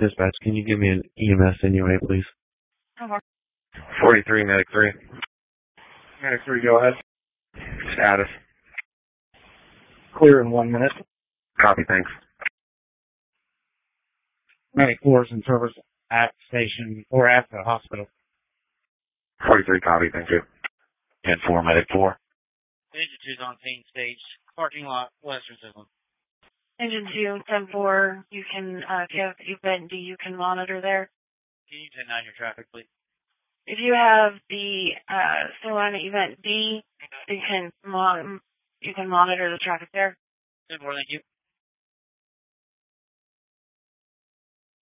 Dispatch, can you give me an EMS anyway, please? 43, Medic 3. Medic 3, go ahead. Status. Clear in 1 minute. Copy, thanks. Medic 4 is in service at station or at the hospital. 43, copy, thank you. 10-4, Medic 4. Engine 2's on scene stage. Parking lot, Western Signal. Engine 2, 10-4, you can give event D, you can monitor there. Can you 10-9 your traffic, please? If you have the still on event D, you can monitor the traffic there. 10-4, thank you.